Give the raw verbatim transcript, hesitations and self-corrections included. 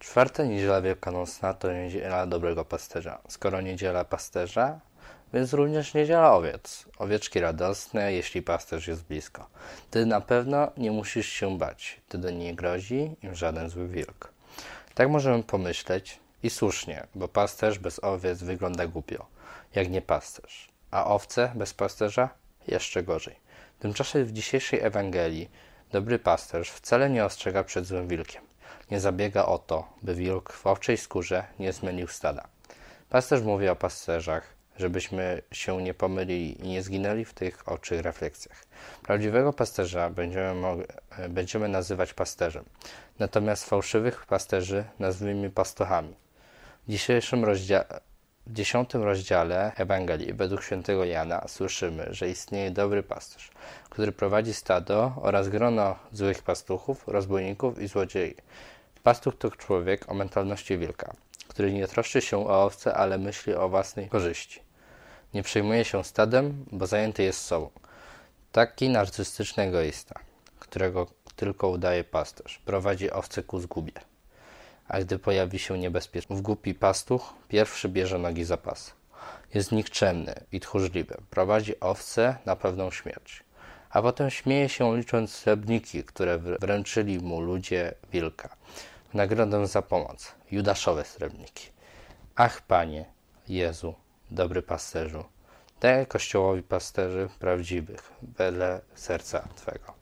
Czwarta niedziela wielkanocna to niedziela dobrego pasterza. Skoro niedziela pasterza, więc również niedziela owiec. Owieczki radosne, jeśli pasterz jest blisko. Ty na pewno nie musisz się bać. Wtedy nie grozi im żaden zły wilk. Tak możemy pomyśleć i słusznie, bo pasterz bez owiec wygląda głupio, jak nie pasterz. A owce bez pasterza jeszcze gorzej. Tymczasem w dzisiejszej Ewangelii dobry pasterz wcale nie ostrzega przed złym wilkiem. Nie zabiega o to, by wilk w owczej skórze nie zmylił stada. Pasterz mówi o pasterzach, żebyśmy się nie pomylili i nie zginęli w tych oczych refleksjach. Prawdziwego pasterza będziemy, mogli, będziemy nazywać pasterzem, natomiast fałszywych pasterzy nazwijmy pastuchami. W dzisiejszym rozdziale, w dziesiątym rozdziale Ewangelii według świętego Jana słyszymy, że istnieje dobry pasterz, który prowadzi stado oraz grono złych pastuchów, rozbójników i złodziei. Pastuch to człowiek o mentalności wilka, który nie troszczy się o owce, ale myśli o własnej korzyści. Nie przejmuje się stadem, bo zajęty jest sobą. Taki narcystyczny egoista, którego tylko udaje pasterz, prowadzi owce ku zgubie. A gdy pojawi się niebezpieczeństwo, głupi pastuch pierwszy bierze nogi za pas. Jest nikczemny i tchórzliwy, prowadzi owce na pewną śmierć. A potem śmieje się, licząc srebrniki, które wręczyli mu ludzie wilka, w nagrodę za pomoc, judaszowe srebrniki. Ach, Panie, Jezu, dobry pasterzu, daj Kościołowi pasterzy prawdziwych, wedle serca Twego.